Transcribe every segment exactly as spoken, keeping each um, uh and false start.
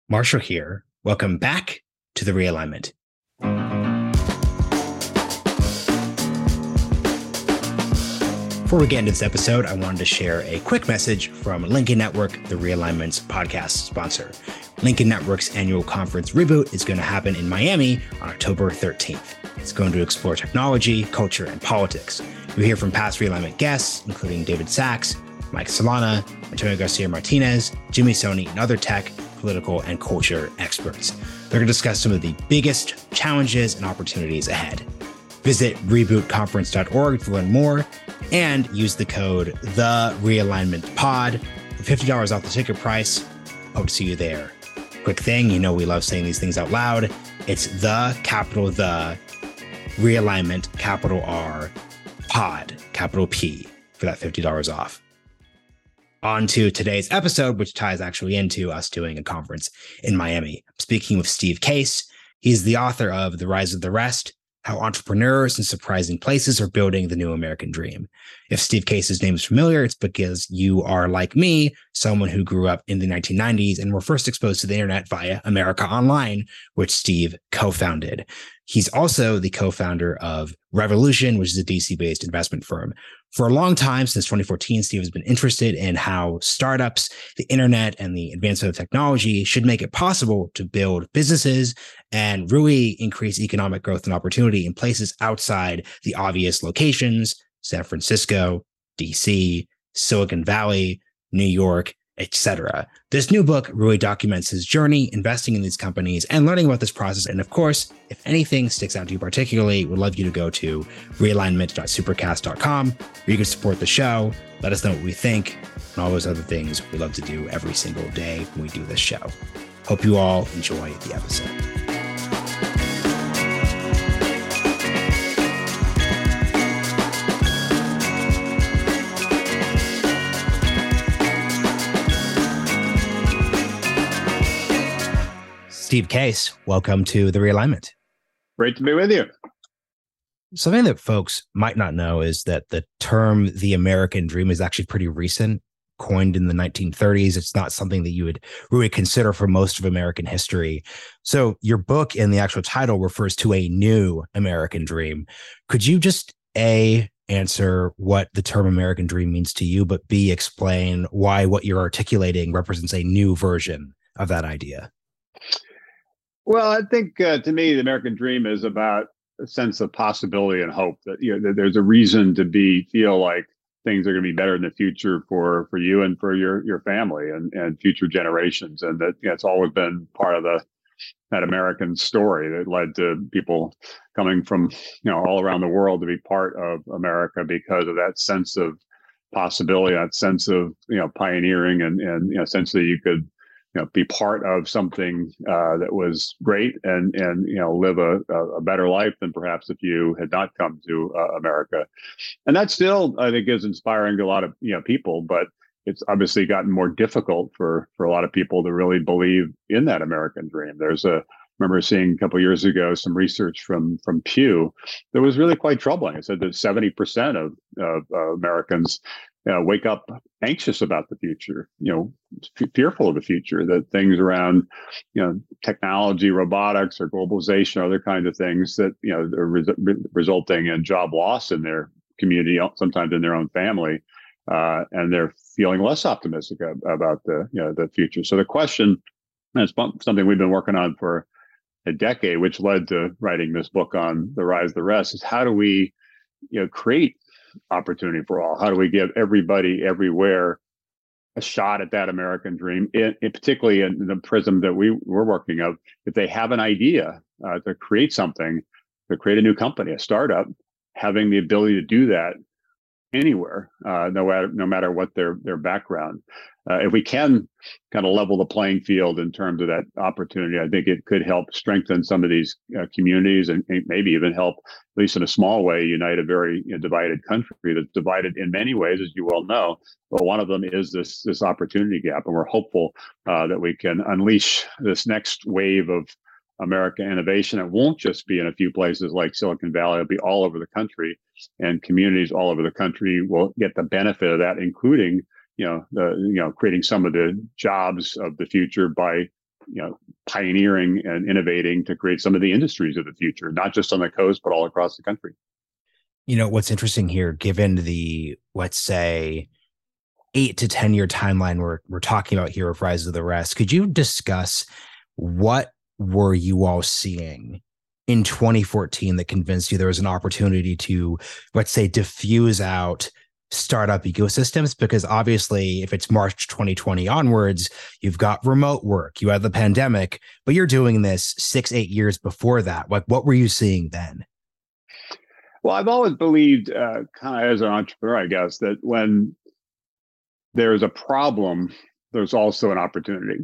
Marshall here. Welcome back to The Realignment. Before we get into this episode, I wanted to share a quick message from Lincoln Network, the Realignment's podcast sponsor. Lincoln Network's annual conference Reboot is going to happen in Miami on October thirteenth. It's going to explore technology, culture, and politics. You'll hear from past Realignment guests, including David Sachs, Mike Solana, Antonio Garcia Martinez, Jimmy Soni, and other tech, political, and culture experts. They're going to discuss some of the biggest challenges and opportunities ahead. Visit reboot conference dot org to learn more and use the code The Realignment Pod for fifty dollars off the ticket price. Hope to see you there. Quick thing, you know we love saying these things out loud. It's the capital The Realignment, capital R, Pod, capital P for that fifty dollars off. On to today's episode, which ties actually into us doing a conference in Miami. I'm speaking with Steve Case. He's the author of The Rise of the Rest, How Entrepreneurs in Surprising Places Are Building the New American Dream. If Steve Case's name is familiar, it's because you are, like me, someone who grew up in the nineteen nineties and were first exposed to the internet via America Online, which Steve co-founded. He's also the co-founder of Revolution, which is a D C-based investment firm. For a long time, since twenty fourteen, Steve has been interested in how startups, the internet, and the advancement of technology should make it possible to build businesses and really increase economic growth and opportunity in places outside the obvious locations: San Francisco, D C, Silicon Valley, New York, et cetera. This new book really documents his journey investing in these companies and learning about this process. And of course, if anything sticks out to you particularly, we'd love you to go to realignment dot supercast dot com where you can support the show, let us know what we think, and all those other things we love to do every single day when we do this show. Hope you all enjoy the episode. Steve Case, welcome to The Realignment. Great to be with you. Something that folks might not know is that the term the American dream is actually pretty recent, coined in the nineteen thirties. It's not something that you would really consider for most of American history. So your book and the actual title refers to a new American dream. Could you just A, answer what the term American dream means to you, but B, explain why what you're articulating represents a new version of that idea? Well, I think uh, to me, the American dream is about a sense of possibility and hope that, you know, that there's a reason to be feel like things are going to be better in the future for for you and for your your family and, and future generations. And that, you know, it's always been part of the that American story that led to people coming from, you know, all around the world to be part of America because of that sense of possibility, that sense of, you know, pioneering and, and you know, essentially you could, you know, be part of something uh, that was great and, and, you know, live a, a better life than perhaps if you had not come to uh, America. And that still, I think, is inspiring to a lot of, you know, people, but it's obviously gotten more difficult for, for a lot of people to really believe in that American dream. There's a, I remember seeing a couple of years ago some research from, from Pew that was really quite troubling. It said that seventy percent of, of uh, Americans Uh, wake up anxious about the future, you know, f- fearful of the future, that things around, you know, technology, robotics, or globalization, or other kinds of things that, you know, are res- resulting in job loss in their community, sometimes in their own family, uh, and they're feeling less optimistic ab- about the, you know, the future. So the question, and it's something we've been working on for a decade, which led to writing this book on The Rise of the Rest, is how do we, you know, create opportunity for all? How do we give everybody everywhere a shot at that American dream, in, in particularly in the prism that we were working of? If they have an idea uh, to create something, to create a new company, a startup, having the ability to do that anywhere, uh, no matter no matter what their their background. Uh, if we can kind of level the playing field in terms of that opportunity, I think it could help strengthen some of these uh, communities and, and maybe even help, at least in a small way, unite a very, you know, divided country that's divided in many ways, as you well know. But one of them is this this opportunity gap, and we're hopeful uh, that we can unleash this next wave of American innovation. It won't just be in a few places like Silicon Valley. It'll be all over the country, and communities all over the country will get the benefit of that, including, you know, the, you know, creating some of the jobs of the future by you know, pioneering and innovating to create some of the industries of the future, not just on the coast, but all across the country. You know, what's interesting here, given the, let's say, eight to ten year timeline we're, we're talking about here of Rise of the Rest, could you discuss what were you all seeing in twenty fourteen that convinced you there was an opportunity to, let's say, diffuse out startup ecosystems? Because obviously, if it's March twenty twenty onwards, you've got remote work, you had the pandemic, but you're doing this six, eight years before that. Like, what were you seeing then? Well, I've always believed, uh, kind of as an entrepreneur, I guess, that when there's a problem, there's also an opportunity.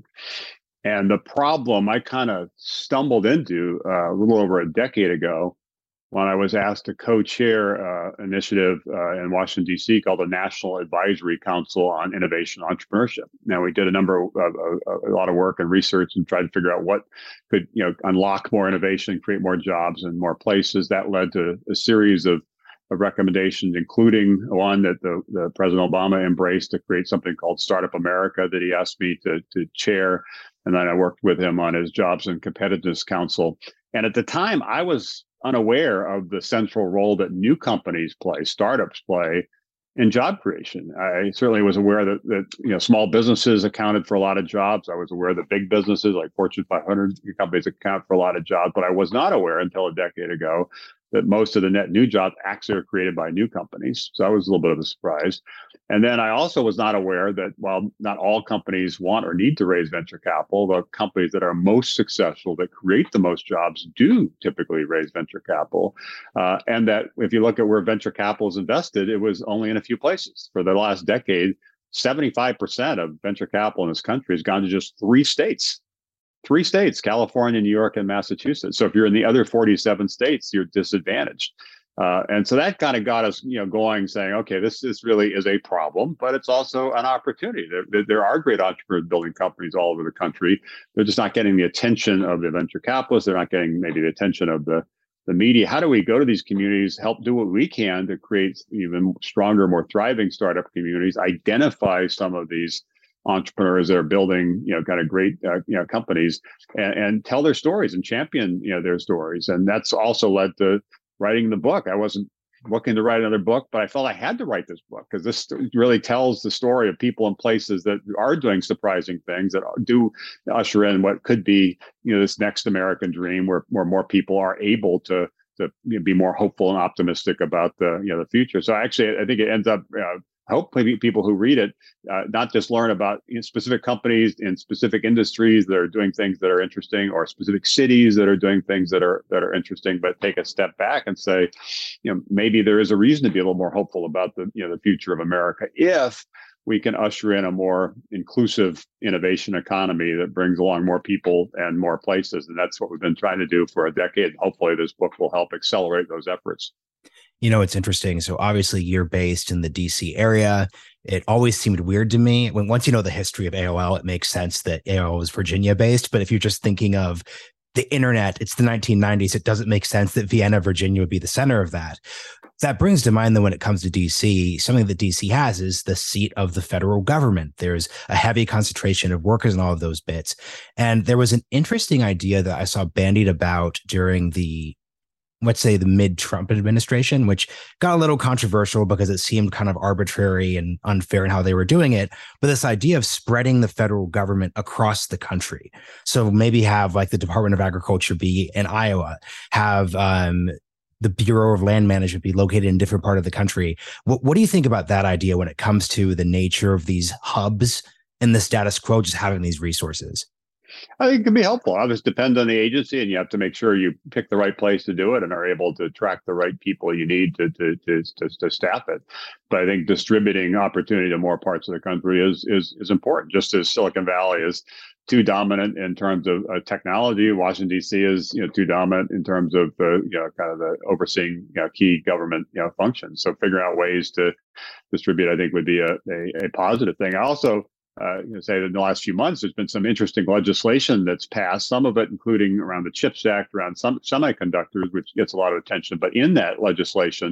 And the problem I kind of stumbled into uh, a little over a decade ago when I was asked to co-chair uh, an initiative uh, in Washington, D C called the National Advisory Council on Innovation and Entrepreneurship. Now, we did a number of, of, of a lot of work and research and tried to figure out what could, you know, unlock more innovation, create more jobs in more places. That led to a series of, of recommendations, including one that the, the President Obama embraced to create something called Startup America that he asked me to, to chair. And then I worked with him on his Jobs and Competitiveness Council. And at the time, I was unaware of the central role that new companies play, startups play in job creation. I certainly was aware that, that you know small businesses accounted for a lot of jobs. I was aware that big businesses like Fortune five hundred companies account for a lot of jobs, but I was not aware until a decade ago that most of the net new jobs actually are created by new companies. So that was a little bit of a surprise. And then I also was not aware that while not all companies want or need to raise venture capital, the companies that are most successful, that create the most jobs, do typically raise venture capital. Uh, and that if you look at where venture capital is invested, it was only in a few places. For the last decade, seventy-five percent of venture capital in this country has gone to just three states. Three states, California, New York, and Massachusetts. So if you're in the other forty-seven states, you're disadvantaged. Uh, and so that kind of got us, you know, going, saying, okay, this this really is a problem, but it's also an opportunity. There, there are great entrepreneurs building companies all over the country. They're just not getting the attention of the venture capitalists. They're not getting maybe the attention of the, the media. How do we go to these communities, help do what we can to create even stronger, more thriving startup communities, identify some of these entrepreneurs that are building, you know, kind of great, uh, you know, companies, and, and tell their stories and champion, you know, their stories. And that's also led to writing the book. I wasn't looking to write another book, but I felt I had to write this book because this really tells the story of people and places that are doing surprising things, that do usher in what could be, you know, this next American dream where, where more people are able to to you know, be more hopeful and optimistic about the, you know, the future. So actually, I think it ends up, uh, hopefully people who read it, uh, not just learn about you know, specific companies in specific industries that are doing things that are interesting, or specific cities that are doing things that are that are interesting, but take a step back and say, you know, maybe there is a reason to be a little more hopeful about the, you know, the future of America if we can usher in a more inclusive innovation economy that brings along more people and more places. And that's what we've been trying to do for a decade. Hopefully this book will help accelerate those efforts. You know, it's interesting. So obviously you're based in the D C area. It always seemed weird to me when once you know the history of A O L, it makes sense that A O L was Virginia based. But if you're just thinking of the internet, it's the nineteen nineties. It doesn't make sense that Vienna, Virginia would be the center of that. That brings to mind that when it comes to D C, something that D C has is the seat of the federal government. There's a heavy concentration of workers in all of those bits. And there was an interesting idea that I saw bandied about during the let's say the mid-Trump administration, which got a little controversial because it seemed kind of arbitrary and unfair in how they were doing it. But this idea of spreading the federal government across the country. So maybe have like the Department of Agriculture be in Iowa, have um, the Bureau of Land Management be located in a different part of the country. What, what do you think about that idea when it comes to the nature of these hubs and the status quo, just having these resources? I think it can be helpful. Obviously, it depends on the agency, and you have to make sure you pick the right place to do it and are able to attract the right people you need to to to to, to staff it. But I think distributing opportunity to more parts of the country is is is important. Just as Silicon Valley is too dominant in terms of uh, technology, Washington D C is you know too dominant in terms of the you know kind of the overseeing you know, key government you know functions. So figuring out ways to distribute, I think, would be a a, a positive thing. I also Uh, you know, say that in the last few months, there's been some interesting legislation that's passed, some of it including around the CHIPS Act, around some semiconductors, which gets a lot of attention. But in that legislation,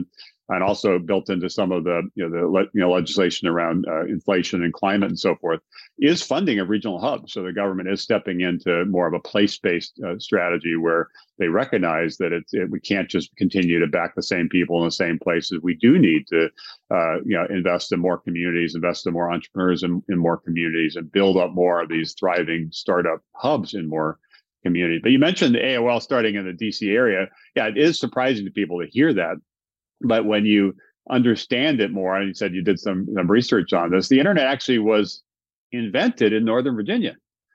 and also built into some of the you know the le- you know legislation around uh, inflation and climate and so forth, is funding of regional hubs. So the government is stepping into more of a place-based uh, strategy where they recognize that it's it, we can't just continue to back the same people in the same places. We do need to uh, you know invest in more communities, invest in more entrepreneurs in, in more communities, and build up more of these thriving startup hubs in more community. But you mentioned A O L starting in the D C area. Yeah, it is surprising to people to hear that. But when you understand it more, and you said you did some, some research on this, the internet actually was invented in Northern Virginia.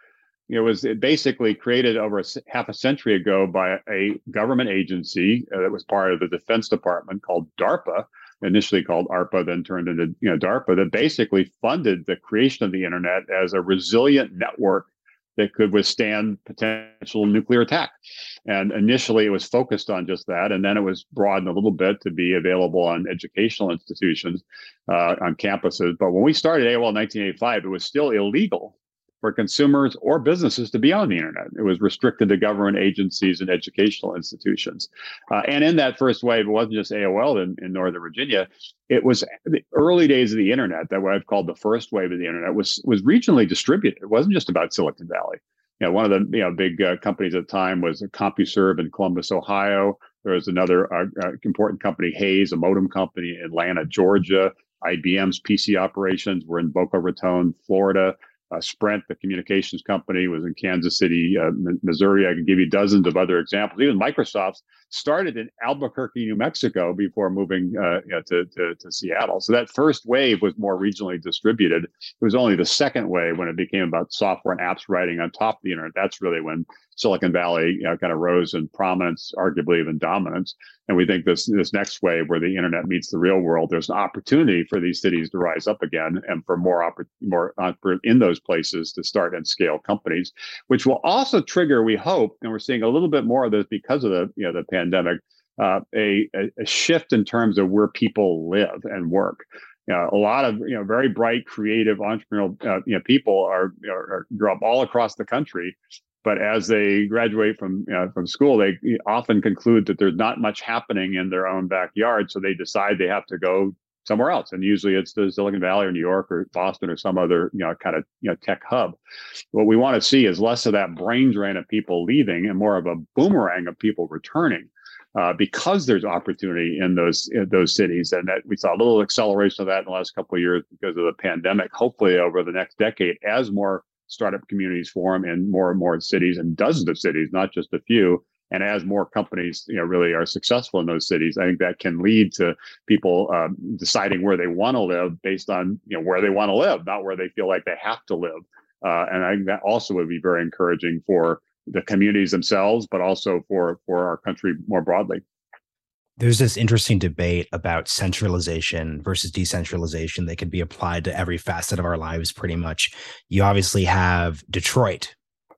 It was basically created over a half a century ago by a government agency uh, that was part of the Defense Department called DARPA, initially called ARPA, then turned into you know DARPA, that basically funded the creation of the internet as a resilient network that could withstand potential nuclear attack. And initially it was focused on just that. And then it was broadened a little bit to be available on educational institutions, uh, on campuses. But when we started A O L in nineteen eighty-five, it was still illegal for consumers or businesses to be on the internet. It was restricted to government agencies and educational institutions. Uh, and in that first wave, it wasn't just A O L in, in Northern Virginia. It was the early days of the internet, that what I've called the first wave of the internet, was was regionally distributed. It wasn't just about Silicon Valley. You know, one of the you know big uh, companies at the time was CompuServe in Columbus, Ohio. There was another uh, uh, important company, Hayes, a modem company in Atlanta, Georgia. I B M's P C operations were in Boca Raton, Florida. Uh, Sprint, the communications company, was in Kansas City, uh, Missouri. I can give you dozens of other examples. Even Microsoft started in Albuquerque, New Mexico, before moving uh, you know, to, to, to Seattle. So that first wave was more regionally distributed. It was only the second wave, when it became about software and apps writing on top of the internet. That's really when Silicon Valley you know, kind of rose in prominence, arguably even dominance. And we think this this next wave, where the internet meets the real world, there's an opportunity for these cities to rise up again, and for more oppor- more uh, in those places to start and scale companies, which will also trigger, we hope, and we're seeing a little bit more of this because of the you know the pandemic, uh, a, a shift in terms of where people live and work. You know, a lot of you know very bright, creative, entrepreneurial uh, you know people are, you know, are grow up all across the country. But as they graduate from you know, from school, they often conclude that there's not much happening in their own backyard, so they decide they have to go somewhere else. And usually it's the Silicon Valley or New York or Boston or some other you know kind of you know tech hub. What we want to see is less of that brain drain of people leaving and more of a boomerang of people returning, uh, because there's opportunity in those in those cities. And that we saw a little acceleration of that in the last couple of years because of the pandemic. Hopefully over the next decade, as more startup communities form in more and more cities, and dozens of cities, not just a few. And as more companies, you know, really are successful in those cities, I think that can lead to people um, deciding where they want to live based on, you know, where they want to live, not where they feel like they have to live. Uh, and I think that also would be very encouraging for the communities themselves, but also for for our country more broadly. There's this interesting debate about centralization versus decentralization that can be applied to every facet of our lives, pretty much. You obviously have Detroit,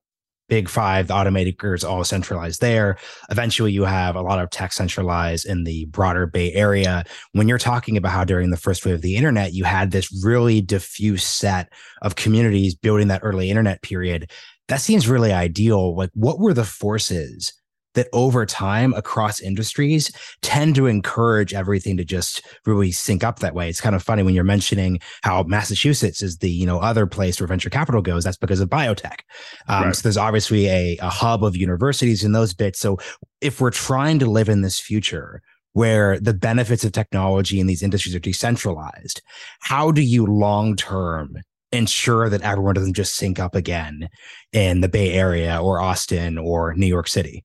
Big Five, the automakers all centralized there. Eventually, you have a lot of tech centralized in the broader Bay Area. When you're talking about how during the first wave of the internet, you had this really diffuse set of communities building that early internet period, that seems really ideal. Like, what were the forces that over time across industries tend to encourage everything to just really sync up that way? It's kind of funny when you're mentioning how Massachusetts is the, you know, other place where venture capital goes. That's because of biotech. Um, right. So there's obviously a, a hub of universities in those bits. So if we're trying to live in this future where the benefits of technology in these industries are decentralized, how do you long-term ensure that everyone doesn't just sync up again in the Bay Area or Austin or New York City?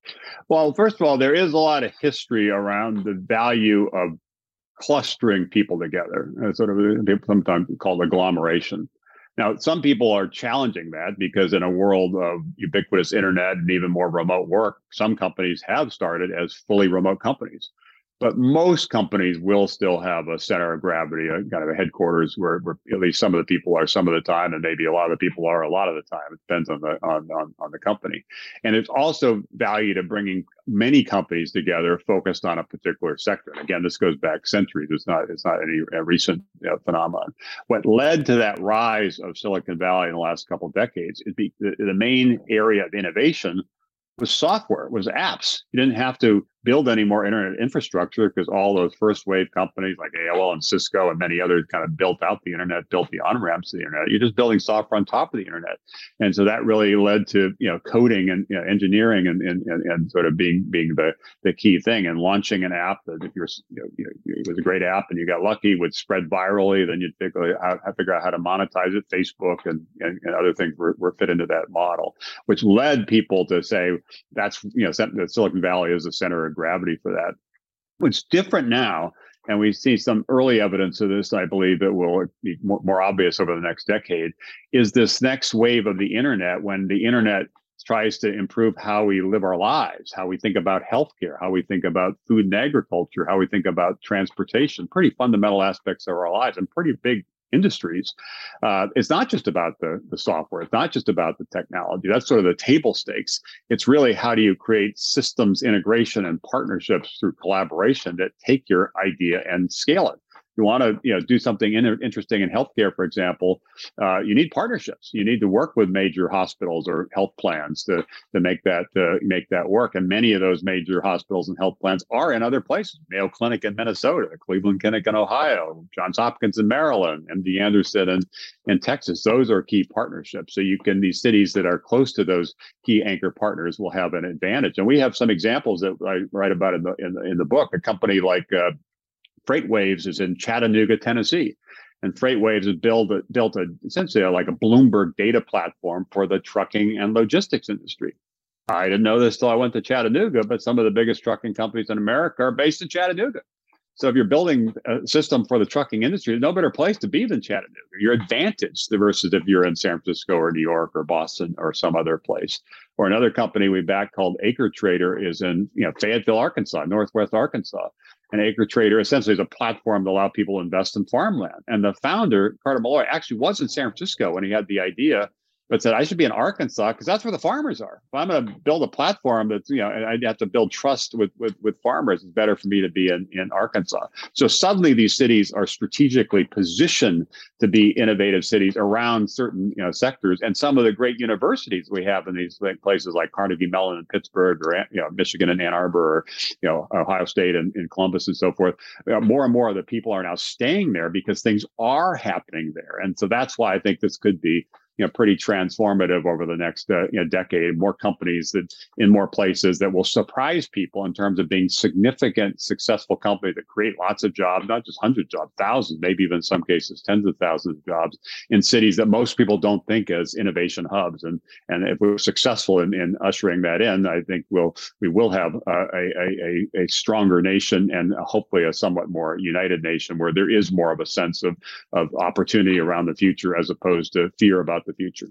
Well, first of all, there is a lot of history around the value of clustering people together, uh, sort of sometimes called agglomeration. Now, some people are challenging that because in a world of ubiquitous internet and even more remote work, some companies have started as fully remote companies. But most companies will still have a center of gravity, a kind of a headquarters where, where at least some of the people are some of the time, and maybe a lot of the people are a lot of the time. It depends on the on on, on the company. And it's also value to bringing many companies together focused on a particular sector. And again, this goes back centuries. It's not it's not any uh, recent you know, phenomenon. What led to that rise of Silicon Valley in the last couple of decades is be, the, the main area of innovation was software, was apps. You didn't have to build any more internet infrastructure because all those first wave companies like A O L and Cisco and many others kind of built out the internet, built the on-ramps to the internet. You're just building software on top of the internet. And so that really led to, you know, coding and, you know, engineering and, and, and, and sort of being being the, the key thing, and launching an app that if you're, you know, you know, it was a great app and you got lucky, would spread virally, then you'd figure out, have to figure out how to monetize it. Facebook and, and, and other things were, were fit into that model, which led people to say that's, you know, that Silicon Valley is the center of gravity for that. What's different now, and we see some early evidence of this, I believe it will be more, more obvious over the next decade, is this next wave of the internet, when the internet tries to improve how we live our lives, how we think about healthcare, how we think about food and agriculture, how we think about transportation, pretty fundamental aspects of our lives and pretty big industries. Uh, it's not just about the, the software. It's not just about the technology. That's sort of the table stakes. It's really how do you create systems integration and partnerships through collaboration that take your idea and scale it. You want to, you know, do something in, interesting in healthcare, for example, uh, you need partnerships. You need to work with major hospitals or health plans to to make that uh, make that work. And many of those major hospitals and health plans are in other places: Mayo Clinic in Minnesota, Cleveland Clinic in Ohio, Johns Hopkins in Maryland, M D Anderson in, in Texas. Those are key partnerships. So you can, these cities that are close to those key anchor partners will have an advantage. And we have some examples that I write about in the in the, in the book. A company like uh, FreightWaves is in Chattanooga, Tennessee, and FreightWaves has built a, built a essentially a, like a Bloomberg data platform for the trucking and logistics industry. I didn't know this till I went to Chattanooga, but some of the biggest trucking companies in America are based in Chattanooga. So if you're building a system for the trucking industry, there's no better place to be than Chattanooga. You're advantaged versus if you're in San Francisco or New York or Boston or some other place. Or another company we backed called Acre Trader is in, you know, Fayetteville, Arkansas, Northwest Arkansas. And Acre Trader essentially is a platform to allow people to invest in farmland. And the founder, Carter Malloy, actually was in San Francisco when he had the idea, but said, I should be in Arkansas because that's where the farmers are. If I'm going to build a platform that's, you know, and I'd have to build trust with, with, with farmers, it's better for me to be in, in Arkansas. So suddenly these cities are strategically positioned to be innovative cities around certain, you know, sectors. And some of the great universities we have in these places like Carnegie Mellon in Pittsburgh, or, you know, Michigan and Ann Arbor, or, you know, Ohio State and in Columbus and so forth, you know, more and more of the people are now staying there because things are happening there. And so that's why I think this could be, you know, pretty transformative over the next uh, you know, decade. More companies that in more places that will surprise people in terms of being significant, successful companies that create lots of jobs, not just hundreds of jobs, thousands, maybe even in some cases tens of thousands of jobs in cities that most people don't think as innovation hubs. And and if we're successful in, in ushering that in, I think we'll we will have uh, a, a a stronger nation and hopefully a somewhat more united nation where there is more of a sense of of opportunity around the future as opposed to fear about the future.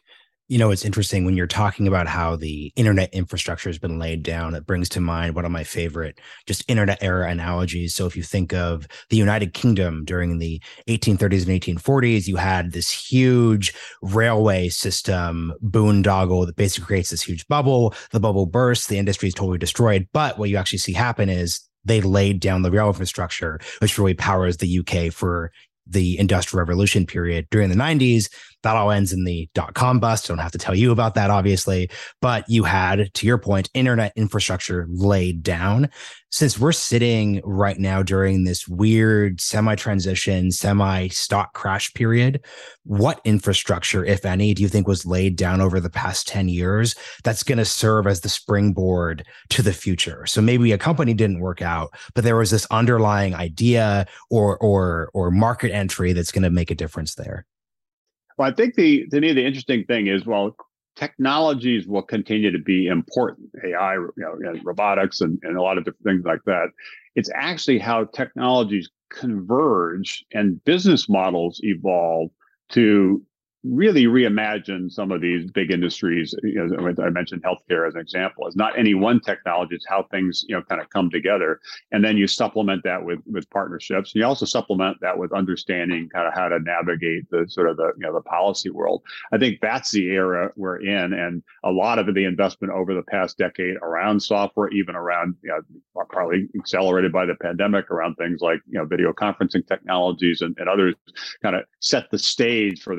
You know, it's interesting when you're talking about how the internet infrastructure has been laid down. It brings to mind one of my favorite just internet era analogies. So if you think of the United Kingdom during the eighteen thirties and eighteen forties, you had this huge railway system boondoggle that basically creates this huge bubble. The bubble bursts, the industry is totally destroyed. But what you actually see happen is they laid down the rail infrastructure, which really powers the U K for the Industrial Revolution period during the nineties. That all ends in the dot-com bust. I don't have to tell you about that, obviously. But you had, to your point, internet infrastructure laid down. Since we're sitting right now during this weird semi-transition, semi-stock crash period, what infrastructure, if any, do you think was laid down over the past ten years that's going to serve as the springboard to the future? So maybe a company didn't work out, but there was this underlying idea or or or market entry that's going to make a difference there. Well, I think the to me the interesting thing is, well, technologies will continue to be important. A I, you know, and robotics, and, and a lot of different things like that. It's actually how technologies converge and business models evolve to really reimagine some of these big industries. You know, I mentioned healthcare as an example. It's not any one technology; it's how things, you know, kind of come together, and then you supplement that with with partnerships. And you also supplement that with understanding kind of how to navigate the sort of the you know the policy world. I think that's the era we're in, and a lot of the investment over the past decade around software, even around, you know, probably accelerated by the pandemic, around things like, you know, video conferencing technologies and, and others, kind of set the stage for this next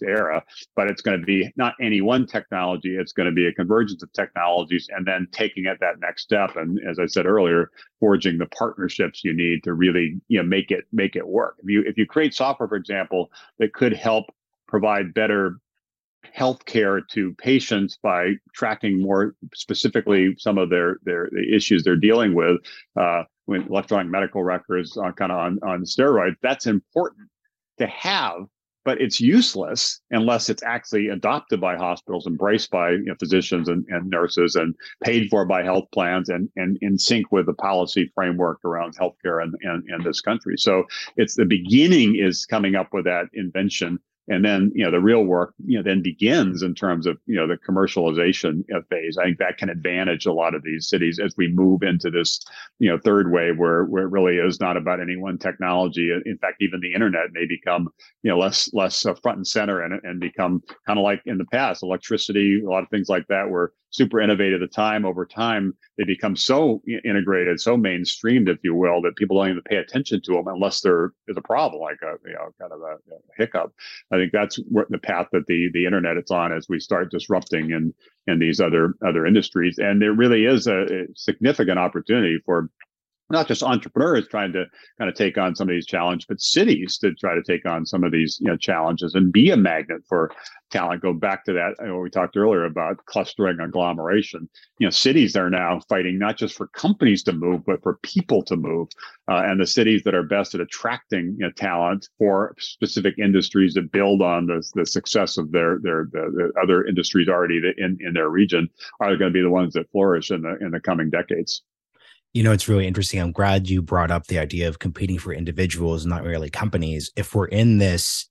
era, but it's going to be not any one technology. It's going to be a convergence of technologies and then taking it that next step. And as I said earlier, forging the partnerships you need to really, you know, make it make it work. If you if you create software, for example, that could help provide better healthcare to patients by tracking more specifically some of their their the issues they're dealing with, uh, when electronic medical records are kind of on on steroids, that's important to have, but it's useless unless it's actually adopted by hospitals, embraced by, you know, physicians and, and nurses, and paid for by health plans, and, and in sync with the policy framework around healthcare in, in, in this country. So it's the beginning is coming up with that invention. And then, you know, the real work, you know, then begins in terms of, you know, the commercialization phase. I think that can advantage a lot of these cities as we move into this, you know, third wave where, where it really is not about any one technology. In fact, even the internet may become, you know, less, less uh, front and center and, and become kind of like in the past, electricity, a lot of things like that were super innovative at the time. Over time, they become so integrated, so mainstreamed, if you will, that people don't even pay attention to them unless there is a problem, like a, you know, kind of a, a hiccup. I think that's what the path that the the internet is on as we start disrupting in in these other other industries. And there really is a, a significant opportunity for not just entrepreneurs trying to kind of take on some of these challenges, but cities to try to take on some of these, you know, challenges and be a magnet for talent. Go back to that, you know, we talked earlier about clustering, agglomeration. You know, cities are now fighting not just for companies to move, but for people to move. Uh, and the cities that are best at attracting, you know, talent for specific industries that build on the, the success of their their the, the other industries already in, in their region are going to be the ones that flourish in the in the coming decades. You know, it's really interesting. I'm glad you brought up the idea of competing for individuals, not really companies. If we're in this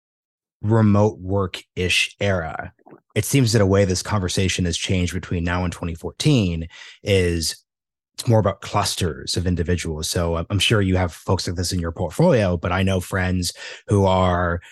remote work-ish era, it seems that a way this conversation has changed between now and twenty fourteen is it's more about clusters of individuals. So I'm sure you have folks like this in your portfolio, but I know friends who are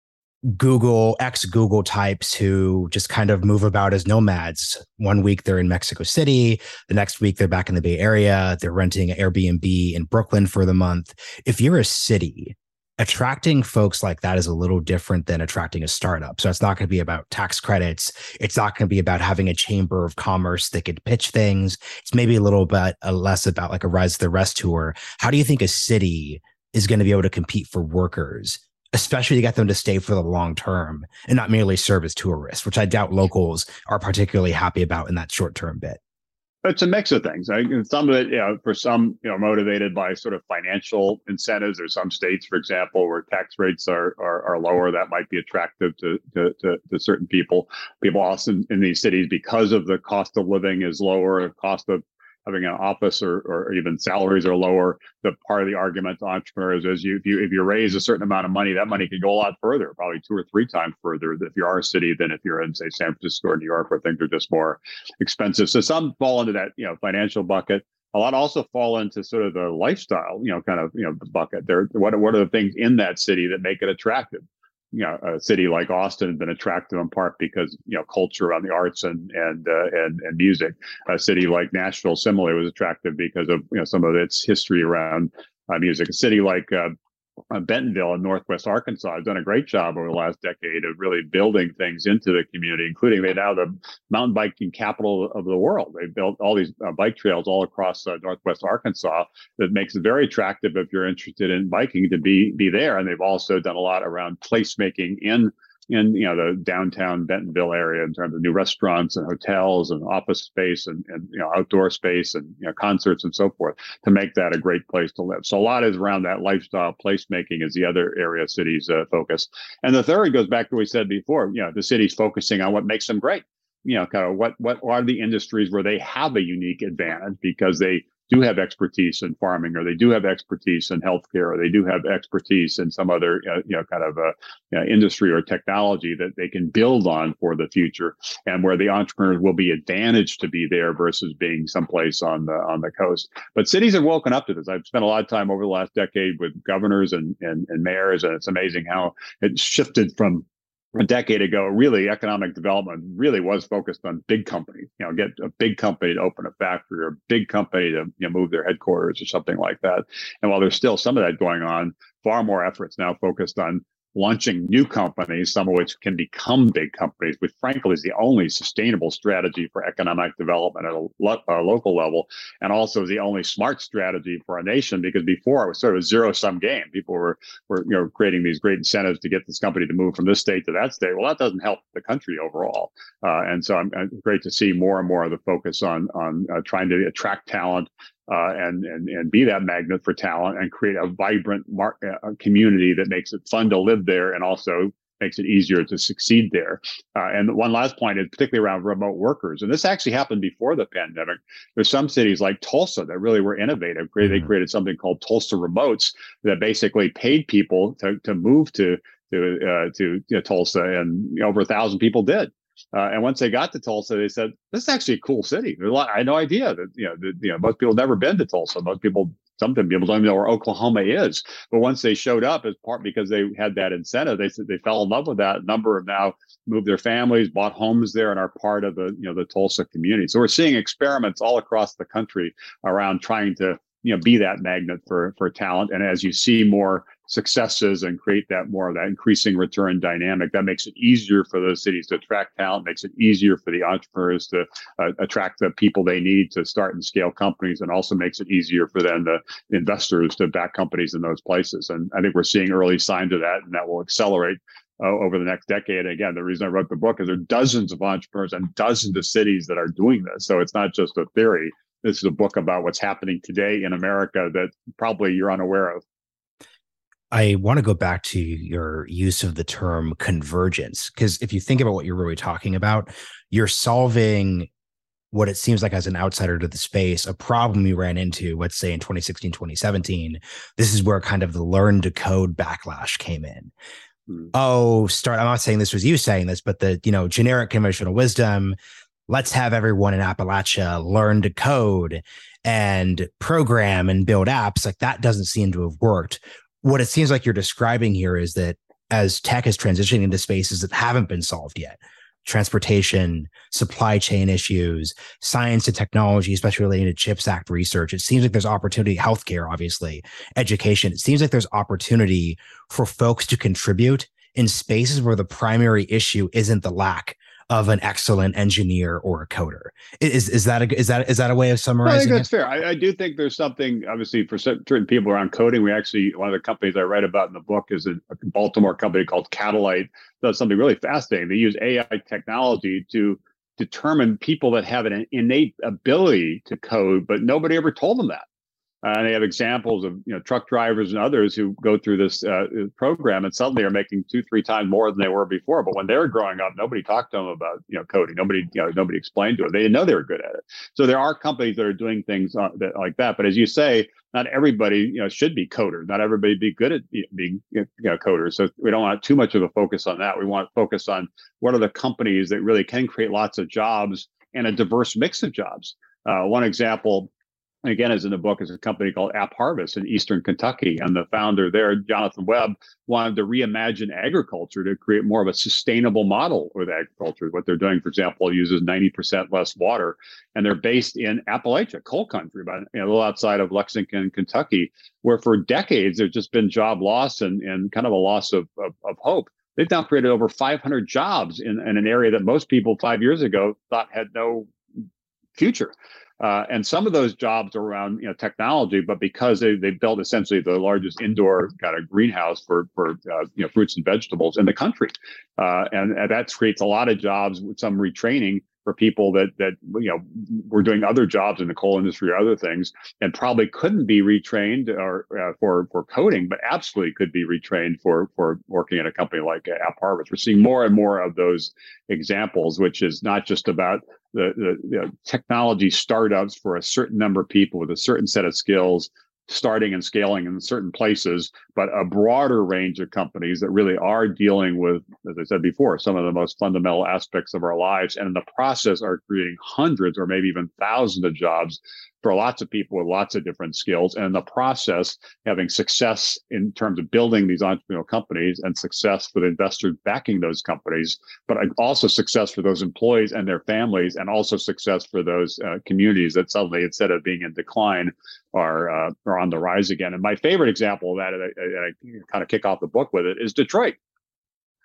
Google, ex-Google types who just kind of move about as nomads. One week they're in Mexico City. The next week they're back in the Bay Area. They're renting an Airbnb in Brooklyn for the month. If you're a city, attracting folks like that is a little different than attracting a startup. So it's not going to be about tax credits. It's not going to be about having a chamber of commerce that could pitch things. It's maybe a little bit uh, less about like a Rise to the Rest tour. How do you think a city is going to be able to compete for workers, especially to get them to stay for the long term and not merely serve as tourists, which I doubt locals are particularly happy about in that short term bit? It's a mix of things. I, some of it, you know, for some, you know, motivated by sort of financial incentives. There's some states, for example, where tax rates are are, are lower. That might be attractive to, to to to certain people. People also in these cities, because of the cost of living is lower, the cost of having an office or, or even salaries are lower. The part of the argument to entrepreneurs is you if you if you raise a certain amount of money, that money can go a lot further, probably two or three times further if you are a city than if you're in, say, San Francisco or New York, where things are just more expensive. So some fall into that, you know, financial bucket. A lot also fall into sort of the lifestyle, you know, kind of, you know, bucket. There, what what are the things in that city that make it attractive? You know, a city like Austin has been attractive in part because, you know, culture around the arts and and uh, and and music. A city like Nashville similarly was attractive because of, you know, some of its history around uh, music. A city like uh, uh, Bentonville in Northwest Arkansas has done a great job over the last decade of really building things into the community, including they now the mountain biking capital of the world. They built all these uh, bike trails all across uh, Northwest Arkansas that makes it very attractive if you're interested in biking to be be there. And they've also done a lot around placemaking in in you know the downtown Bentonville area in terms of new restaurants and hotels and office space and, and you know outdoor space and you know concerts and so forth to make that a great place to live. So a lot is around that lifestyle. Placemaking is the other area cities uh, focus. And the third goes back to what we said before. You know, the cities focusing on what makes them great. You know, kind of what what are the industries where they have a unique advantage because they do have expertise in farming, or they do have expertise in healthcare, or they do have expertise in some other, uh, you know, kind of a you know, industry or technology that they can build on for the future, and where the entrepreneurs will be advantaged to be there versus being someplace on the on the coast. But cities have woken up to this. I've spent a lot of time over the last decade with governors and and, and mayors, and it's amazing how it shifted from a decade ago. Really, economic development really was focused on big companies. You know, get a big company to open a factory, or a big company to you know, move their headquarters or something like that. And while there's still some of that going on, far more efforts now focused on launching new companies, some of which can become big companies, which frankly is the only sustainable strategy for economic development at a lo- uh, local level, and also the only smart strategy for a nation, because before it was sort of a zero-sum game. People were, were you know, creating these great incentives to get this company to move from this state to that state. Well, that doesn't help the country overall. Uh, and so I'm, I'm great to see more and more of the focus on, on uh, trying to attract talent, Uh, and and and be that magnet for talent, and create a vibrant mar- uh, community that makes it fun to live there, and also makes it easier to succeed there. Uh, and one last point is particularly around remote workers. And this actually happened before the pandemic. There's some cities like Tulsa that really were innovative. Mm-hmm. They created something called Tulsa Remotes that basically paid people to to move to to uh, to you know, Tulsa, and you know, over a thousand people did. Uh, and once they got to Tulsa, they said, "This is actually a cool city." There's a lot, I had no idea that you know, that, you know, most people have never been to Tulsa. Most people, some people don't even know where Oklahoma is. But once they showed up, as part because they had that incentive, they said they fell in love with that. A number have now moved their families, bought homes there, and are part of the you know the Tulsa community. So we're seeing experiments all across the country around trying to you know be that magnet for for talent. And as you see more successes and create that more of that increasing return dynamic, that makes it easier for those cities to attract talent, makes it easier for the entrepreneurs to uh, attract the people they need to start and scale companies, and also makes it easier for them, the investors, to back companies in those places. And I think we're seeing early signs of that, and that will accelerate uh, over the next decade. And again, the reason I wrote the book is there are dozens of entrepreneurs and dozens of cities that are doing this. So it's not just a theory. This is a book about what's happening today in America that probably you're unaware of. I want to go back to your use of the term convergence, because if you think about what you're really talking about, you're solving what it seems like, as an outsider to the space, a problem you ran into, let's say in twenty sixteen, twenty seventeen. This is where kind of the learn to code backlash came in. Hmm. Oh, start. I'm not saying this was you saying this, but the, you know, generic conventional wisdom, let's have everyone in Appalachia learn to code and program and build apps. Like, that doesn't seem to have worked. What it seems like you're describing here is that as tech is transitioning into spaces that haven't been solved yet, transportation, supply chain issues, science and technology, especially related to CHIPS Act research, it seems like there's opportunity, healthcare, obviously, education. It seems like there's opportunity for folks to contribute in spaces where the primary issue isn't the lack of an excellent engineer or a coder. Is is that a, is that is that a way of summarizing? I think that's it? fair. I, I do think there's something, obviously, for certain people around coding. We actually, one of the companies I write about in the book is a, a Baltimore company called Catalyte. Does something really fascinating. They use A I technology to determine people that have an innate ability to code, but nobody ever told them that. Uh, and they have examples of you know truck drivers and others who go through this uh, program and suddenly are making two, three times more than they were before. But when they were growing up, nobody talked to them about you know coding. Nobody you know nobody explained to them. They didn't know they were good at it. So there are companies that are doing things uh, that, like that. But as you say, not everybody you know should be coders. Not everybody be good at being you know coders. So we don't want too much of a focus on that. We want to focus on what are the companies that really can create lots of jobs and a diverse mix of jobs. Uh, one example, again, is in the book, is a company called App Harvest in Eastern Kentucky. And the founder there, Jonathan Webb, wanted to reimagine agriculture to create more of a sustainable model with agriculture. What they're doing, for example, uses ninety percent less water. And they're based in Appalachia, coal country, about you know, a little outside of Lexington, Kentucky, where for decades there's just been job loss and, and kind of a loss of, of, of hope. They've now created over five hundred jobs in, in an area that most people five years ago thought had no future. Uh, and some of those jobs are around you know technology, but because they they built essentially the largest indoor kind of greenhouse for for uh, you know fruits and vegetables in the country, uh, and, and that creates a lot of jobs with some retraining for people that that you know were doing other jobs in the coal industry or other things, and probably couldn't be retrained or uh, for for coding, but absolutely could be retrained for for working at a company like App Harvest. We're seeing more and more of those examples, which is not just about the, the, the technology startups for a certain number of people with a certain set of skills, starting and scaling in certain places, but a broader range of companies that really are dealing with, as I said before, some of the most fundamental aspects of our lives, and in the process are creating hundreds or maybe even thousands of jobs for lots of people with lots of different skills, and in the process having success in terms of building these entrepreneurial companies and success for the investors backing those companies, but also success for those employees and their families, and also success for those uh, communities that suddenly, instead of being in decline, are uh, are on the rise again. And my favorite example of that, and I, I kind of kick off the book with it, is Detroit.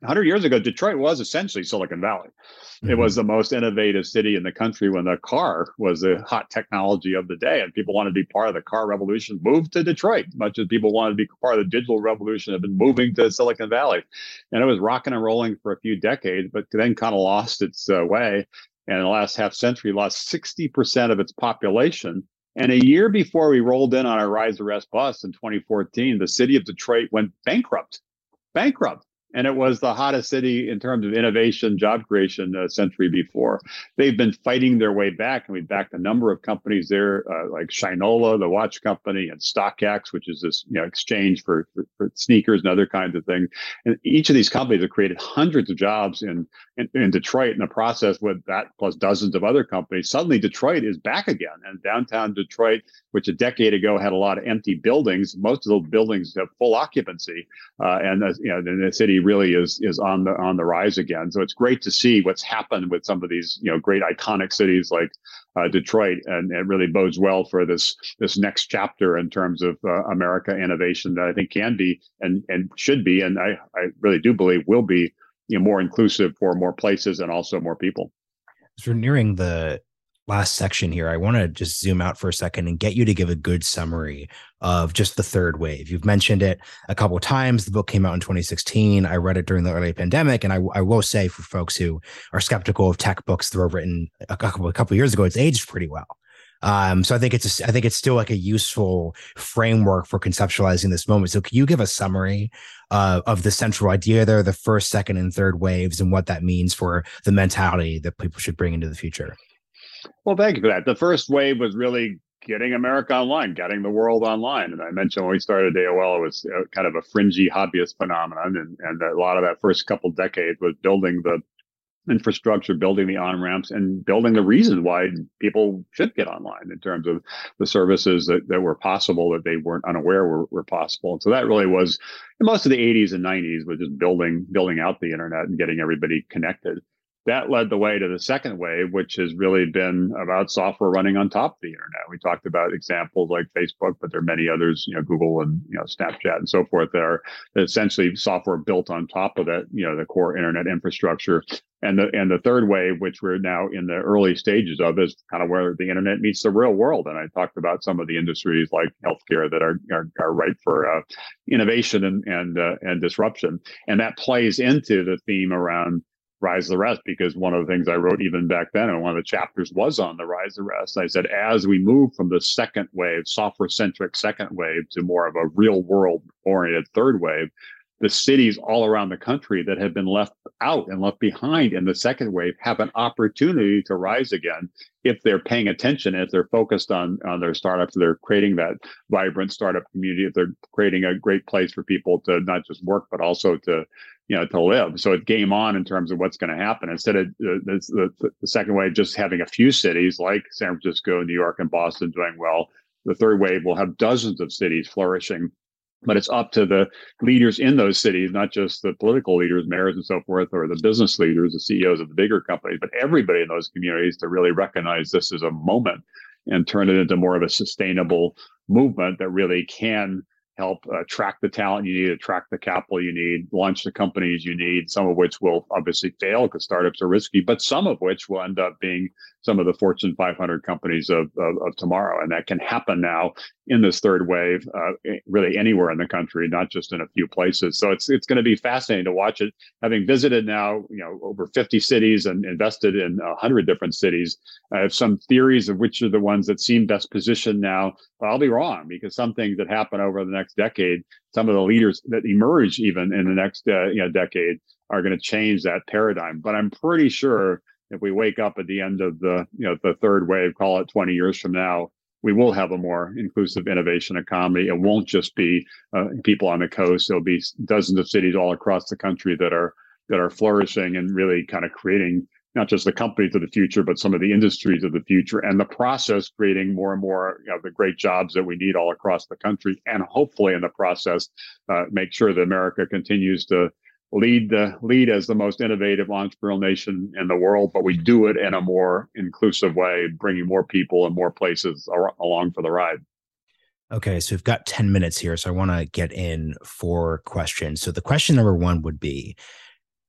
one hundred years ago, Detroit was essentially Silicon Valley. It was the most innovative city in the country when the car was the hot technology of the day, and people wanted to be part of the car revolution, moved to Detroit, much as people wanted to be part of the digital revolution, have been moving to Silicon Valley. And it was rocking and rolling for a few decades, but then kind of lost its uh, way. And in the last half century, lost sixty percent of its population. And a year before we rolled in on our Rise the Rest bus in twenty fourteen, the city of Detroit went bankrupt, bankrupt. And it was the hottest city in terms of innovation, job creation a century before. They've been fighting their way back, and we backed a number of companies there, uh, like Shinola, the watch company, and StockX, which is this you know exchange for, for, for sneakers and other kinds of things. And each of these companies have created hundreds of jobs in, in, in Detroit in the process with that, plus dozens of other companies. Suddenly, Detroit is back again. And downtown Detroit, which a decade ago had a lot of empty buildings, most of those buildings have full occupancy. Uh, and the, you know, the city really is is on the on the rise again. So it's great to see what's happened with some of these you know great iconic cities like uh, Detroit, and it really bodes well for this this next chapter in terms of uh, America innovation that I think can be and and should be, and I I really do believe will be you know more inclusive for more places and also more people. So we're nearing the last section here. I want to just zoom out for a second and get you to give a good summary of just the third wave. You've mentioned it a couple of times. The book came out in twenty sixteen. I read it during the early pandemic. And I, I will say, for folks who are skeptical of tech books that were written a couple, a couple of years ago, it's aged pretty well. Um, so I think it's a, I think it's still like a useful framework for conceptualizing this moment. So can you give a summary uh, of the central idea there, the first, second, and third waves, and what that means for the mentality that people should bring into the future? Well, thank you for that. The first wave was really getting America online, getting the world online. And I mentioned when we started A O L, it was kind of a fringy hobbyist phenomenon. And, and a lot of that first couple decades was building the infrastructure, building the on-ramps, and building the reason why people should get online in terms of the services that, that were possible that they weren't unaware were, were possible. And so that really was, most of the eighties and nineties was just building, building out the internet and getting everybody connected. That led the way to the second wave, which has really been about software running on top of the internet. We talked about examples like Facebook, but there are many others, you know, Google and you know Snapchat and so forth, that are essentially software built on top of that, you know, the core internet infrastructure. And the and the third wave, which we're now in the early stages of, is kind of where the internet meets the real world. And I talked about some of the industries like healthcare that are are, are ripe for uh, innovation and and uh, and disruption. And that plays into the theme around Rise the Rest, because one of the things I wrote even back then, and one of the chapters was on the Rise the Rest. I said, as we move from the second wave, software-centric second wave, to more of a real-world-oriented third wave, the cities all around the country that have been left out and left behind in the second wave have an opportunity to rise again if they're paying attention, if they're focused on, on their startups, they're creating that vibrant startup community, if they're creating a great place for people to not just work, but also to you know, to live. So it's game on in terms of what's going to happen. Instead of uh, the, the, the second wave just having a few cities like San Francisco, New York, and Boston doing well, the third wave will have dozens of cities flourishing. But it's up to the leaders in those cities, not just the political leaders, mayors and so forth, or the business leaders, the C E Os of the bigger companies, but everybody in those communities to really recognize this as a moment and turn it into more of a sustainable movement that really can help uh, attract the talent you need, attract the capital you need, launch the companies you need, some of which will obviously fail because startups are risky, but some of which will end up being some of the Fortune five hundred companies of, of, of tomorrow. And that can happen now in this third wave, uh, really anywhere in the country, not just in a few places. So it's it's going to be fascinating to watch it. Having visited now, you know, over fifty cities and invested in one hundred different cities, I have some theories of which are the ones that seem best positioned now. But I'll be wrong, because some things that happen over the next decade, some of the leaders that emerge even in the next uh, you know, decade are going to change that paradigm. But I'm pretty sure if we wake up at the end of the, you know, the third wave, call it twenty years from now, we will have a more inclusive innovation economy. It won't just be uh, people on the coast. There'll be dozens of cities all across the country that are that are flourishing and really kind of creating not just the companies of the future, but some of the industries of the future, and the process creating more and more you know, the great jobs that we need all across the country. And hopefully in the process, uh, make sure that America continues to lead the lead as the most innovative entrepreneurial nation in the world, but we do it in a more inclusive way, bringing more people and more places ar- along for the ride. Okay, so we've got ten minutes here, so I want to get in four questions. So the question number one would be,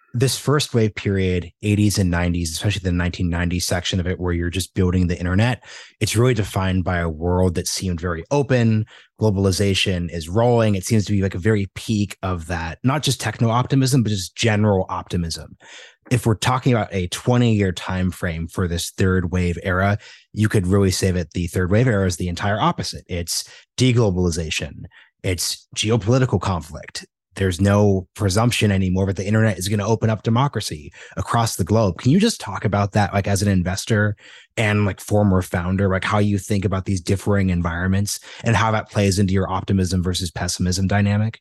This first wave period, eighties and nineties, especially the nineteen nineties section of it, where you're just building the internet, it's really defined by a world that seemed very open. Globalization is rolling. It seems to be like a very peak of that, not just techno optimism, but just general optimism. If we're talking about a twenty year time frame for this third wave era, you could really say that the third wave era is the entire opposite. It's deglobalization. It's geopolitical conflict. There's no presumption anymore that the internet is going to open up democracy across the globe. Can you just talk about that, like as an investor and like former founder, like how you think about these differing environments and how that plays into your optimism versus pessimism dynamic?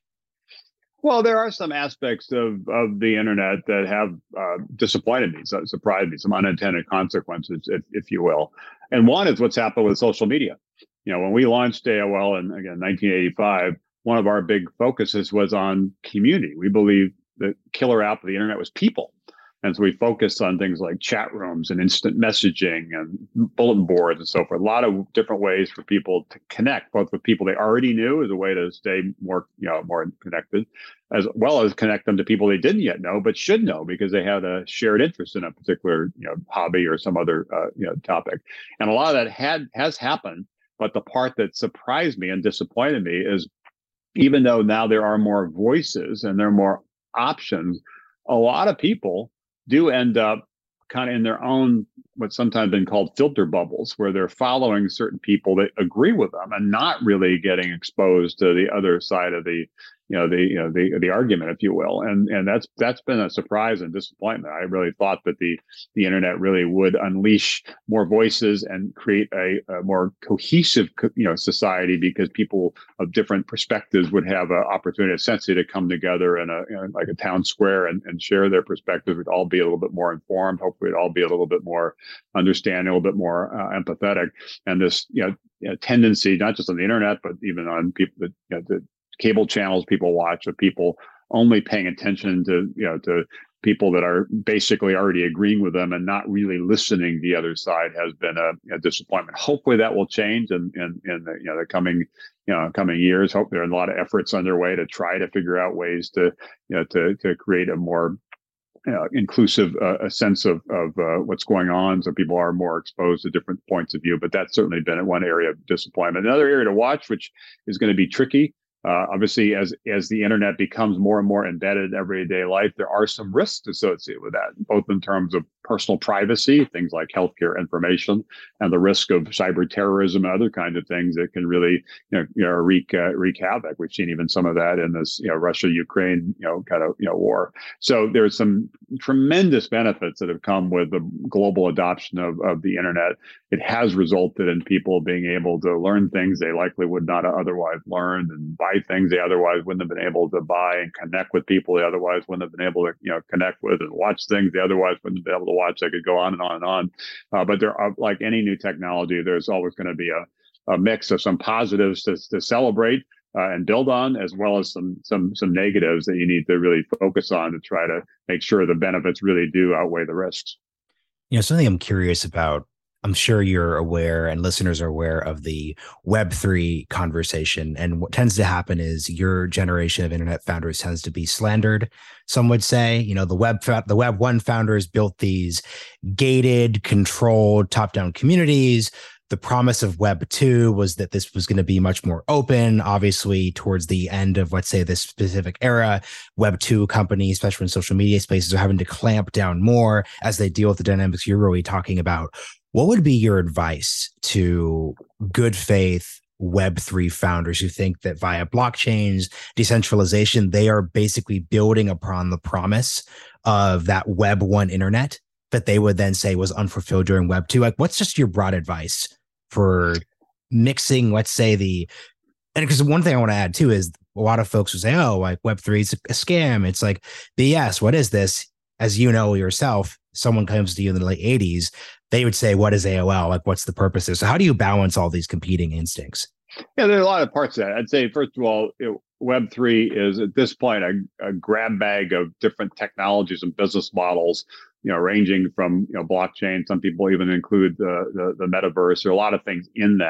Well, there are some aspects of, of the internet that have uh, disappointed me, so surprised me, some unintended consequences, if, if you will. And one is what's happened with social media. You know, when we launched A O L in, again, nineteen eighty-five, one of our big focuses was on community. We believe the killer app of the internet was people. And so we focused on things like chat rooms and instant messaging and bulletin boards and so forth. A lot of different ways for people to connect, both with people they already knew as a way to stay more, you know, more connected, as well as connect them to people they didn't yet know, but should know because they had a shared interest in a particular, you know, hobby or some other, uh, you know, topic. And a lot of that had has happened. But the part that surprised me and disappointed me is even though now there are more voices and there are more options, a lot of people do end up kind of in their own, what's sometimes been called filter bubbles, where they're following certain people that agree with them and not really getting exposed to the other side of the, you know, the, you know, the, the argument, if you will. And, and that's, that's been a surprise and disappointment. I really thought that the, the internet really would unleash more voices and create a, a more cohesive, you know, society, because people of different perspectives would have an opportunity, essentially, to come together in a, in like a town square and, and share their perspectives. We'd all be a little bit more informed. Hopefully, we'd all be a little bit more understanding, a little bit more uh, empathetic. And this, you know, you know, tendency, not just on the internet, but even on people that, you know, the cable channels people watch, of people only paying attention to, you know, to people that are basically already agreeing with them and not really listening to the other side, has been a, a disappointment. Hopefully that will change in, in, in the, you know, the coming, you know, coming years. Hope there are a lot of efforts underway to try to figure out ways to, you know, to, to create a more Uh, inclusive uh, a sense of of uh, what's going on, so people are more exposed to different points of view. But that's certainly been one area of disappointment. Another area to watch, which is going to be tricky, uh, obviously, as as the internet becomes more and more embedded in everyday life, there are some risks associated with that, both in terms of personal privacy, things like healthcare information, and the risk of cyber terrorism and other kinds of things that can really, you know, you know wreak uh, wreak havoc. We've seen even some of that in this, you know, Russia-Ukraine, you know, kind of, you know, war. So there's some tremendous benefits that have come with the global adoption of, of the internet. It has resulted in people being able to learn things they likely would not have otherwise learned, and buy things they otherwise wouldn't have been able to buy, and connect with people they otherwise wouldn't have been able to, you know, connect with, and watch things they otherwise wouldn't have been able to watch. I could go on and on and on. Uh, but there are, like any new technology, there's always going to be a, a mix of some positives to, to celebrate uh, and build on, as well as some some some negatives that you need to really focus on to try to make sure the benefits really do outweigh the risks. You know, something I'm curious about, I'm sure you're aware and listeners are aware of the Web three conversation. And what tends to happen is your generation of internet founders tends to be slandered. Some would say, you know, the web, the Web one founders built these gated, controlled, top-down communities. The promise of Web two was that this was going to be much more open. Obviously, towards the end of, let's say, this specific era, Web two companies, especially in social media spaces, are having to clamp down more as they deal with the dynamics you're really talking about. What would be your advice to good faith Web three founders who think that via blockchains, decentralization, they are basically building upon the promise of that Web one internet that they would then say was unfulfilled during Web two? Like, what's just your broad advice for mixing, let's say, the, and because one thing I want to add too is a lot of folks would say, oh, like Web three is a scam. It's like, B S, what is this? As you know yourself, someone comes to you in the late eighties, they would say, what is A O L? Like, what's the purpose there? So how do you balance all these competing instincts? Yeah, there are a lot of parts of that. I'd say, first of all, it, Web three is at this point a, a grab bag of different technologies and business models, you know, ranging from, you know, blockchain. Some people even include the, the, the metaverse. There are a lot of things in that.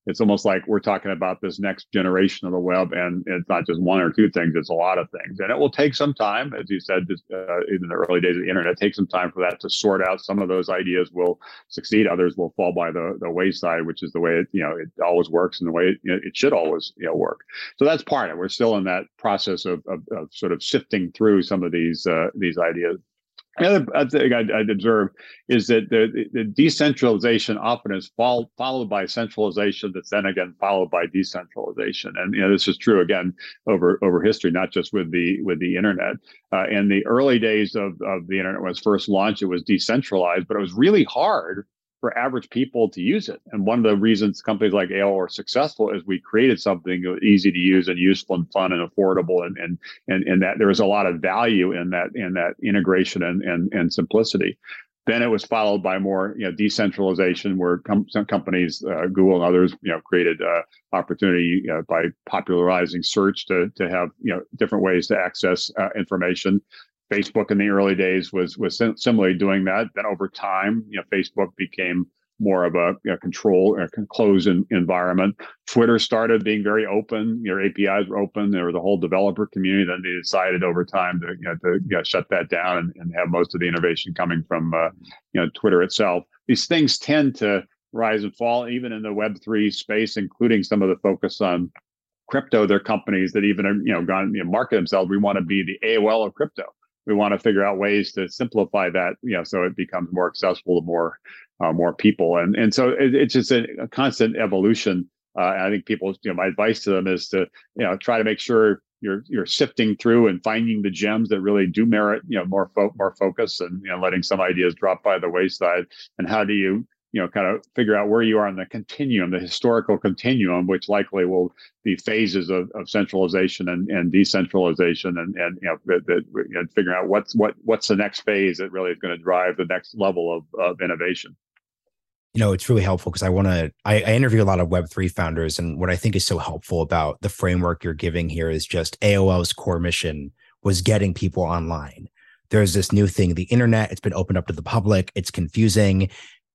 it's almost like we're talking about this next generation of the web, and it's not just one or two things, it's a lot of things. And it will take some time, as you said, uh, in the early days of the internet, it takes some time for that to sort out. Some of those ideas will succeed, others will fall by the, the wayside, which is the way it, you know, it always works and the way it, you know, it should always, you know, work. So that's part of it. We're still in that process of, of, of sort of sifting through some of these, uh, these ideas. The other thing I'd, I'd observe is that the, the decentralization often is fall, followed by centralization, that's then again followed by decentralization. And you know, this is true again over over history, not just with the with the internet. Uh, in the early days of, of the internet, when it was first launched, it was decentralized, but it was really hard for average people to use it. And one of the reasons companies like A O L are successful is we created something easy to use and useful and fun and affordable, and and and, and that there was a lot of value in that in that integration and and, and simplicity. Then it was followed by more, you know, decentralization, where com- some companies, uh, Google and others, you know, created uh, opportunity uh, by popularizing search to to have, you know, different ways to access uh, information. Facebook in the early days was was similarly doing that. Then over time, you know, Facebook became more of a, you know, control or closed in, environment. Twitter started being very open. Your A P Is were open. There was a whole developer community. Then they decided over time to, you know, to you know, shut that down and, and have most of the innovation coming from uh, you know, Twitter itself. These things tend to rise and fall, even in the Web three space, including some of the focus on crypto. There are companies that even are, you know, gone, you know, market themselves. We want to be the A O L of crypto. We want to figure out ways to simplify that, you know, so it becomes more accessible to more uh, more people. And and so it, it's just a, a constant evolution. Uh, I think people, you know, my advice to them is to, you know, try to make sure you're you're sifting through and finding the gems that really do merit, you know, more fo- more focus, and, you know, letting some ideas drop by the wayside. And how do you, you know, kind of figure out where you are on the continuum, the historical continuum, which likely will be phases of, of centralization and, and decentralization, and, and you know, that, that, you know, figuring out what's what what's the next phase that really is going to drive the next level of, of innovation. You know, it's really helpful because I want to, I, I interview a lot of Web three founders, and what I think is so helpful about the framework you're giving here is just A O L's core mission was getting people online. There's this new thing, the internet, it's been opened up to the public, it's confusing.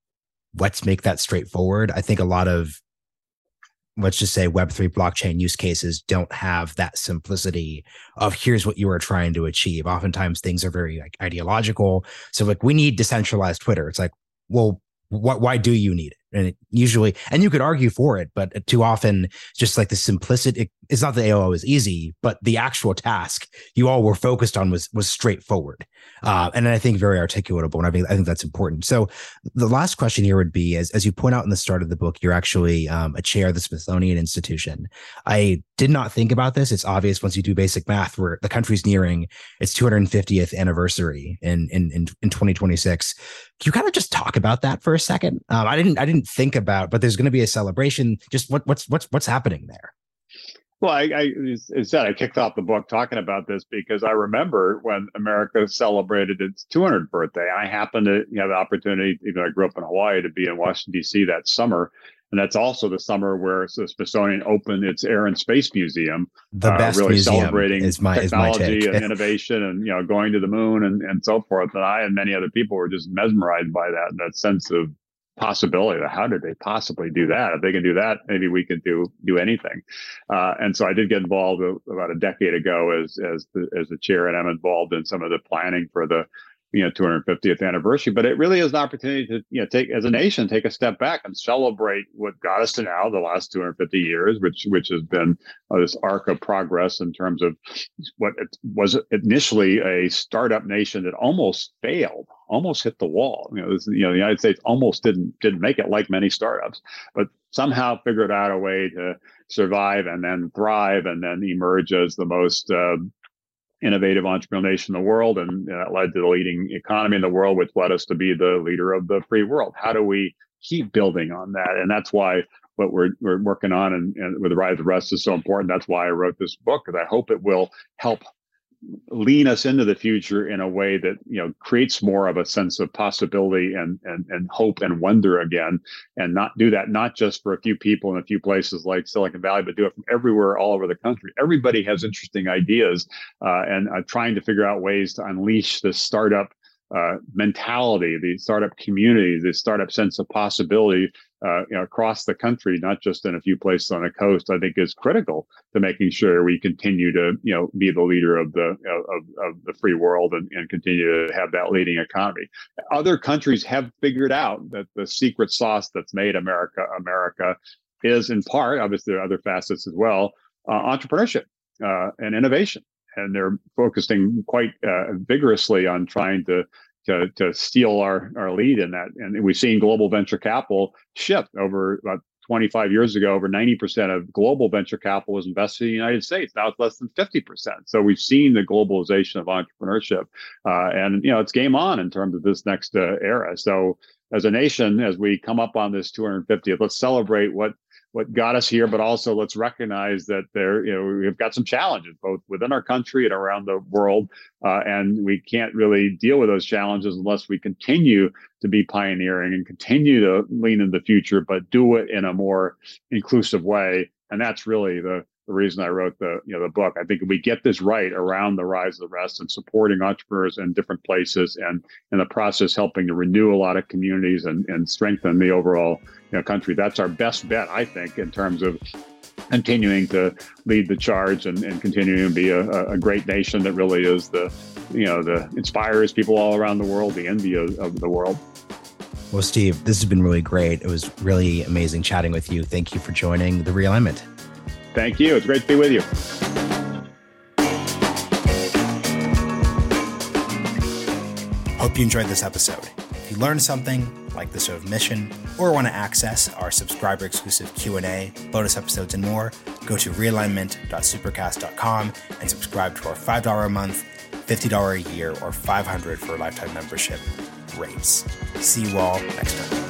Let's make that straightforward. I think a lot of, let's just say, Web three blockchain use cases don't have that simplicity of here's what you are trying to achieve. Oftentimes things are very like ideological. So like, we need decentralized Twitter. It's like, well, what, why do you need it? And it usually, and you could argue for it, but too often, just like the simplicity, it, it's not that A O L is easy, but the actual task you all were focused on was was straightforward, uh, and I think very articulatable. And I think I think that's important. So the last question here would be, as as you point out in the start of the book, you're actually um, a chair of the Smithsonian Institution. I did not think about this. It's obvious once you do basic math, where the country's nearing its two hundred fiftieth anniversary in in in, in twenty twenty-six. Can you kind of just talk about that for a second? Um, I didn't I didn't think about, but there's going to be a celebration. Just what what's what's what's happening there? Well, I, I as said, I kicked off the book talking about this because I remember when America celebrated its two hundredth birthday. I happened to have the opportunity, even though I grew up in Hawaii, to be in Washington, D C that summer. And that's also the summer where the Smithsonian opened its Air and Space Museum, the best uh, really museum celebrating is my, technology is my and innovation, and, you know, going to the moon and, and so forth. And I and many other people were just mesmerized by that, that sense of possibility. How did they possibly do that? If they can do that, maybe we can do do anything. Uh, and so I did get involved about a decade ago as as the as the chair, and I'm involved in some of the planning for the, you know, two hundred fiftieth anniversary. But it really is an opportunity to, you know, take, as a nation, take a step back and celebrate what got us to now, the last two hundred fifty years, which which has been uh, this arc of progress in terms of what it was initially a startup nation that almost failed, almost hit the wall. You know, this, you know, the United States almost didn't didn't make it, like many startups, but somehow figured out a way to survive and then thrive and then emerge as the most uh, innovative entrepreneurial nation in the world, and that led to the leading economy in the world, which led us to be the leader of the free world. How do we keep building on that? And that's why what we're we're working on, and, and with the Rise of Rest, is so important. That's why I wrote this book, because I hope it will help lean us into the future in a way that, you know, creates more of a sense of possibility and and and hope and wonder again, and not do that not just for a few people in a few places like Silicon Valley, but do it from everywhere, all over the country. Everybody has interesting ideas, uh, and uh, trying to figure out ways to unleash this startup uh, mentality, the startup community, the startup sense of possibility uh, you know, across the country, not just in a few places on the coast, I think is critical to making sure we continue to, you know, be the leader of the of, of the free world and, and continue to have that leading economy. Other countries have figured out that the secret sauce that's made America America is in part, obviously there are other facets as well, uh, entrepreneurship uh, and innovation. And they're focusing quite uh, vigorously on trying to, to to steal our, our lead in that. And we've seen global venture capital shift over about twenty-five years ago. Over ninety percent of global venture capital was invested in the United States. Now it's less than fifty percent. So we've seen the globalization of entrepreneurship. Uh, and, you know, it's game on in terms of this next uh, era. So as a nation, as we come up on this two hundred fiftieth, let's celebrate what what got us here, but also let's recognize that there, you know, we've got some challenges both within our country and around the world, uh, and we can't really deal with those challenges unless we continue to be pioneering and continue to lean into the future, but do it in a more inclusive way. And that's really the the reason I wrote the, you know, the book. I think if we get this right around the rise of the rest and supporting entrepreneurs in different places and in the process helping to renew a lot of communities and, and strengthen the overall, you know, country, that's our best bet, I think, in terms of continuing to lead the charge and, and continuing to be a, a great nation that really is the, you know, the inspires people all around the world, the envy of, of the world. Well, Steve, this has been really great. It was really amazing chatting with you. Thank you for joining The Realignment. Thank you. It's great to be with you. Hope you enjoyed this episode. If you learned something, like the sort of mission, or want to access our subscriber-exclusive Q and A, bonus episodes, and more, go to realignment dot supercast dot com and subscribe to our five dollars a month, fifty dollars a year, or five hundred dollars for a lifetime membership rates. See you all next time.